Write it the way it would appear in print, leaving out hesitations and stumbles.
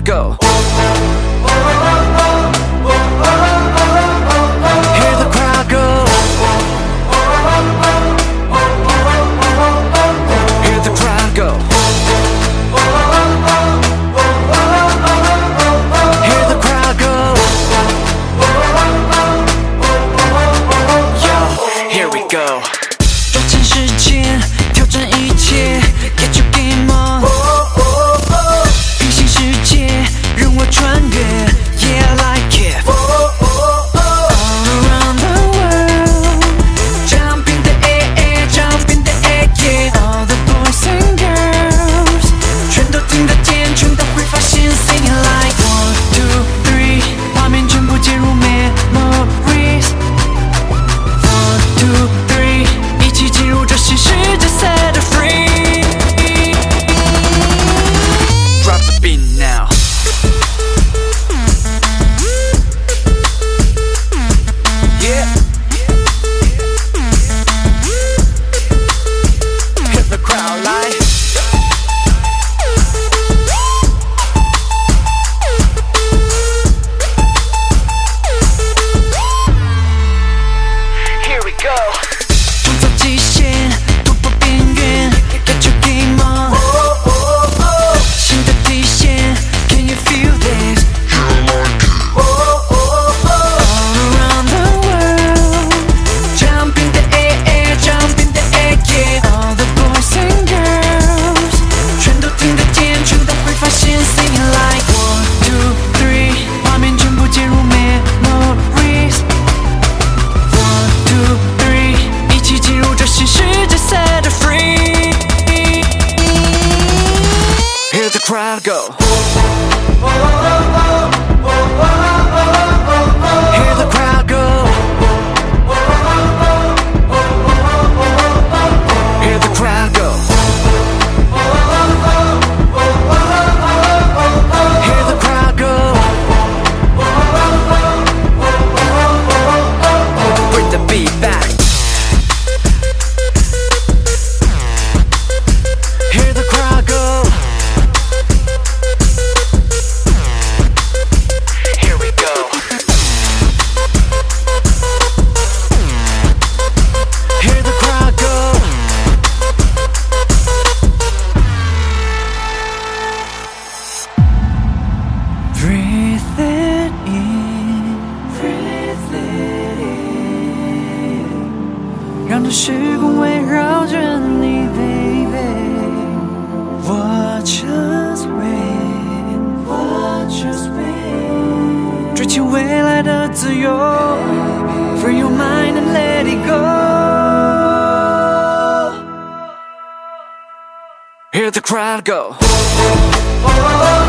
go. Hear the crowd go. Hear the crowd go. Hear the crowd go. Yo, here we go. 挑战时间，挑战一切 ，Get your game on。平行世界，任我穿越 ，Yeah I like it。All around the world, jump in the air, jump in the air, yeah. All the boys and girls， 全都听得见，全都会发现 ，Singing like 1, 2, 3， 画面全部接入 memories。1, 2, 3， 一起进入这新世界 ，Set it free。Drop the beat now. Yeah. Hit the crowd like. Here we go. 创造极限，突破边缘 ，Get your game on。新的底线 ，Can you feel this? All around the world, jump in the air, jump in the air, yeah. All the boys and girls， 全都听得见，全都会发现 ，Singing like 1, 2, 3， 画面全部接入 memories。1, 2, 3， 一起进入这新世界 ，Set it free。Hear the crowd go. Hear the crowd go. Hear the crowd go. Hear the crowd go. Bring the beat back. Hear the crowd go. Here we go. Hear the crowd go. Breathe it in, breathe it in， 让这时光围绕着你 ，baby。Watch us win, watch us win， 追求未来的自由 ，Free your mind and let it go。Hear the crowd go.